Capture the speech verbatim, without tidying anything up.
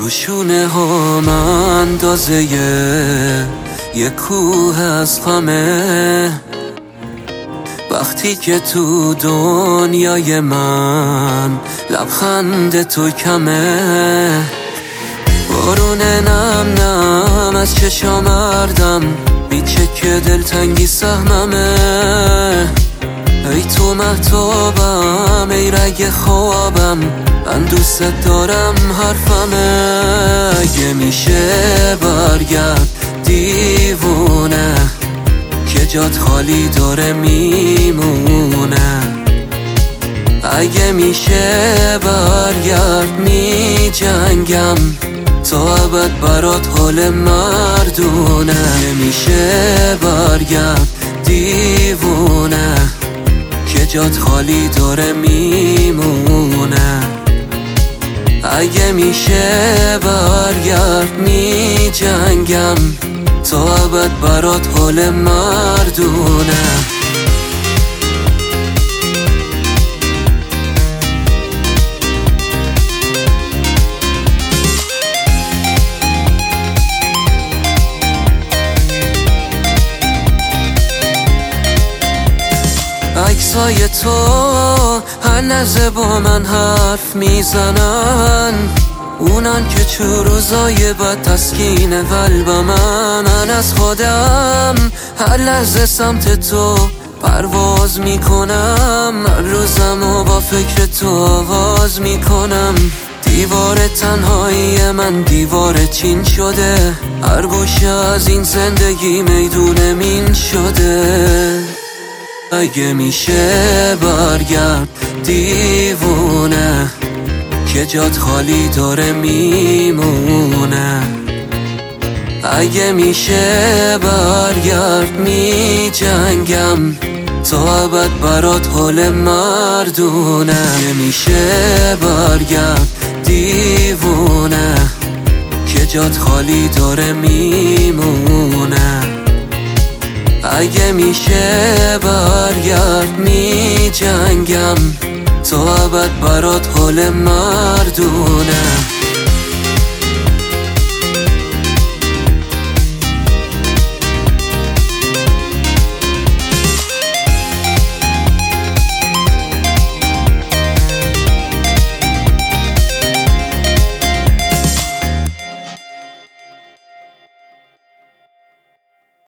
روشونه ها اندازه یه کوه از غمه، وقتی که تو دنیای من لبخند تو کمه. بارون نم نم از چشام مردم میچه که دلتنگی سهممه. ای تو مهتابم، ای رگ خوابم، من دوست دارم حرفمه. اگه میشه برگرد دیوونه که جات خالی داره میمونه. اگه میشه برگرد می جنگم تا ابد برات حال مردونه. اگه میشه برگرد دیوونه که جات خالی داره میمونه. اگه میشه برگرد می جنگم تا ابد برات حال مردونه. عکسای تو هر لحظه با من حرف میزنن، اونان که چو روزای بد تسکین قلب من. من از خودم هر لحظه سمت تو پرواز میکنم، هر روزم و با فکر تو آواز میکنم. دیوار تنهایی من دیوار چین شده، هر گوشه از این زندگی میدون مین شده. اگه میشه برگرد دیوونه که جات خالی داره میمونه. اگه میشه برگرد می جنگم تا ابد برات حال مردونه. اگه میشه برگرد دیوونه که جات خالی داره میمونه. اگه میشه برگرد می جنگم تا ابد برات حال مردونه.